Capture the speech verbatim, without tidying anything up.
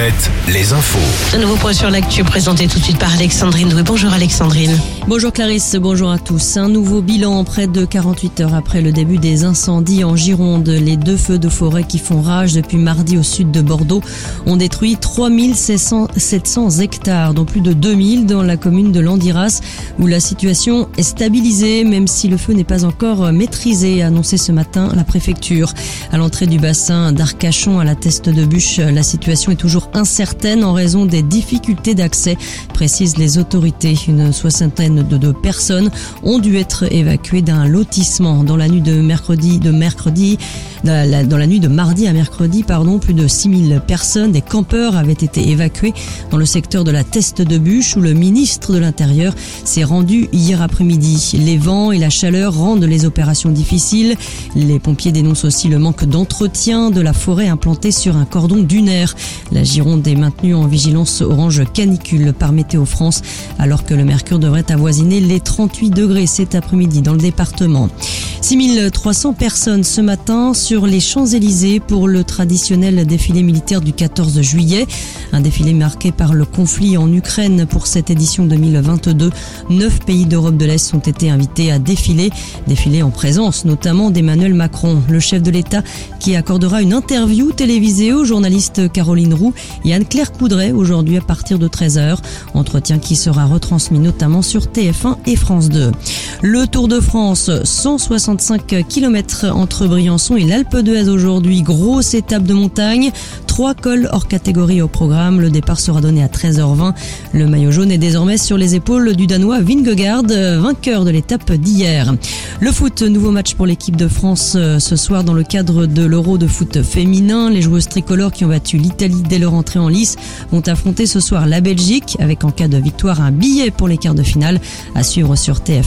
sept, les infos. Un nouveau point sur l'actu présenté tout de suite par Alexandrine Doué. Bonjour Alexandrine. Bonjour Clarisse, bonjour à tous. Un nouveau bilan près de quarante-huit heures après le début des incendies en Gironde. Les deux feux de forêt qui font rage depuis mardi au sud de Bordeaux ont détruit trois mille sept cents hectares, dont plus de deux mille dans la commune de Landiras, où la situation est stabilisée, même si le feu n'est pas encore maîtrisé, a annoncé ce matin la préfecture. À l'entrée du bassin d'Arcachon, à la Teste de Bûche, la situation est toujours incertaine en raison des difficultés d'accès, précisent les autorités. Une soixantaine de, de personnes ont dû être évacuées d'un lotissement. Dans la nuit de mercredi, de mercredi, dans la, dans la nuit de mardi à mercredi, pardon, plus de six mille personnes, des campeurs avaient été évacués dans le secteur de la Teste de Bûche, où le ministre de l'Intérieur s'est rendu hier après-midi. Les vents et la chaleur rendent les opérations difficiles. Les pompiers dénoncent aussi le manque d'entretien de la forêt implantée sur un cordon dunaire. La Gironde est maintenue en vigilance orange canicule par Météo France, alors que le mercure devrait avoisiner les trente-huit degrés cet après-midi dans le département. six mille trois cents personnes ce matin sur les Champs-Élysées pour le traditionnel défilé militaire du quatorze juillet. Un défilé marqué par le conflit en Ukraine. Pour cette édition deux mille vingt-deux, neuf pays d'Europe de l'Est ont été invités à défiler. Défilé en présence notamment d'Emmanuel Macron, le chef de l'État qui accordera une interview télévisée aux journalistes Caroline Roux et Anne-Claire Coudray aujourd'hui à partir de treize heures. Entretien qui sera retransmis notamment sur T F un et France deux. Le Tour de France, cent soixante-cinq kilomètres entre Briançon et l'Alpe d'Huez aujourd'hui. Grosse étape de montagne. Trois cols hors catégorie au programme. Le départ sera donné à treize heures vingt. Le maillot jaune est désormais sur les épaules du Danois Vingegaard, vainqueur de l'étape d'hier. Le foot, nouveau match pour l'équipe de France ce soir dans le cadre de l'Euro de foot féminin. Les joueuses tricolores qui ont battu l'Italie dès leur entrée en lice vont affronter ce soir la Belgique avec en cas de victoire un billet pour les quarts de finale à suivre sur T F un.